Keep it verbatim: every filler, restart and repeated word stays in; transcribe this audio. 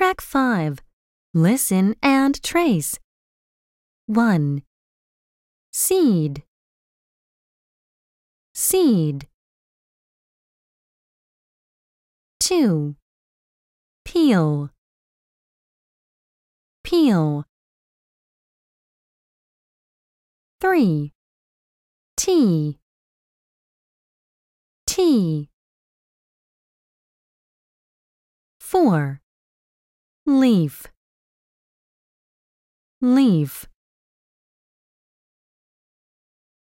Track five. Listen and trace. one. Seed. Seed. two. Peel. Peel. three. Tea. Tea. four. Leaf. Leaf.